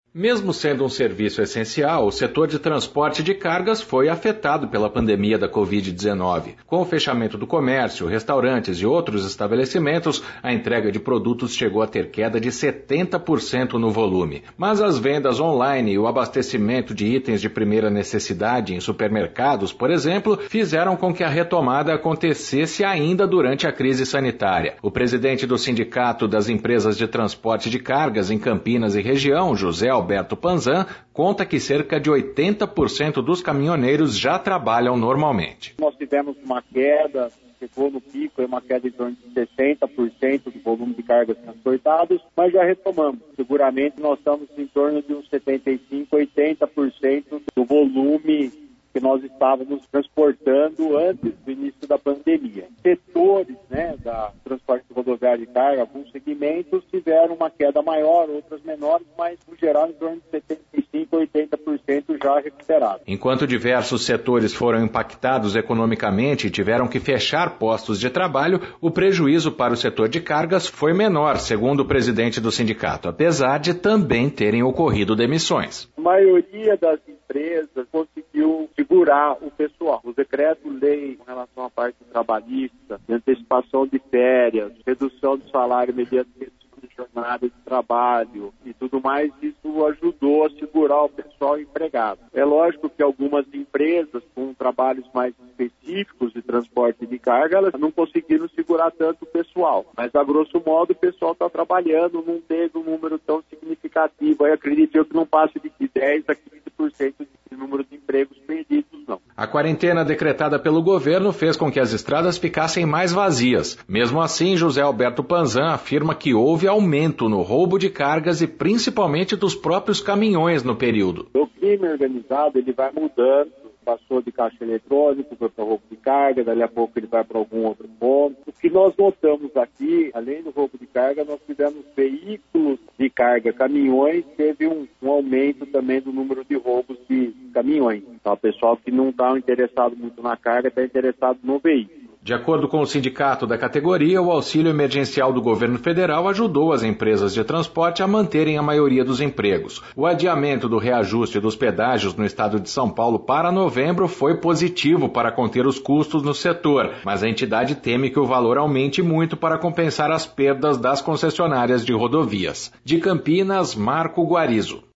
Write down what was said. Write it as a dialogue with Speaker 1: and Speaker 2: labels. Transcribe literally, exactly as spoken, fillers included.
Speaker 1: Mesmo sendo um serviço essencial, o setor de transporte de cargas foi afetado pela pandemia da covid dezenove. Com o fechamento do comércio, restaurantes e outros estabelecimentos, a entrega de produtos chegou a ter queda de setenta por cento no volume. Mas as vendas online e o abastecimento de itens de primeira necessidade em supermercados, por exemplo, fizeram com que a retomada acontecesse ainda durante a crise sanitária. O presidente do Sindicato das Empresas de Transporte de Cargas em Campinas e região, José Alberto Panzan, conta que cerca de oitenta por cento dos caminhoneiros já trabalham normalmente.
Speaker 2: Nós tivemos uma queda, chegou no pico, uma queda em torno de sessenta por cento do volume de cargas transportadas, mas já retomamos. Seguramente nós estamos em torno de uns setenta e cinco por cento, oitenta por cento do volume que nós estávamos transportando antes do início da pandemia. Setores, né, da transporte rodoviário de carga, alguns segmentos tiveram uma queda maior, outras menores, mas no geral em torno de setenta e cinco por cento, oitenta por cento já recuperado.
Speaker 1: Enquanto diversos setores foram impactados economicamente e tiveram que fechar postos de trabalho, o prejuízo para o setor de cargas foi menor, segundo o presidente do sindicato, apesar de também terem ocorrido demissões.
Speaker 2: A maioria das empresas conseguiu segurar o pessoal. O decreto-lei com relação à parte trabalhista, de antecipação de férias, redução do salário mediante redução de jornada de trabalho e tudo mais, isso ajudou a segurar o pessoal empregado. É lógico que algumas empresas com trabalhos mais específicos de transporte de carga, elas não conseguiram segurar tanto o pessoal. Mas, a grosso modo, o pessoal está trabalhando, não teve um número tão significativo. Eu acredito eu que não passe de dez a quinze por cento de número de empregos perdidos, não.
Speaker 1: A quarentena decretada pelo governo fez com que as estradas ficassem mais vazias. Mesmo assim, José Alberto Panzan afirma que houve aumento no roubo de cargas e principalmente dos próprios caminhões no período.
Speaker 2: O crime organizado ele vai mudando. Passou de caixa eletrônico, foi para roubo de carga, dali a pouco ele vai para algum outro ponto. O que nós notamos aqui, além do roubo de carga, nós tivemos veículos de carga, caminhões, teve um, um aumento também do número de roubos de caminhões. Então, o pessoal que não está interessado muito na carga está interessado no veículo.
Speaker 1: De acordo com o sindicato da categoria, o auxílio emergencial do governo federal ajudou as empresas de transporte a manterem a maioria dos empregos. O adiamento do reajuste dos pedágios no estado de São Paulo para novembro foi positivo para conter os custos no setor, mas a entidade teme que o valor aumente muito para compensar as perdas das concessionárias de rodovias. De Campinas, Marco Guarizo.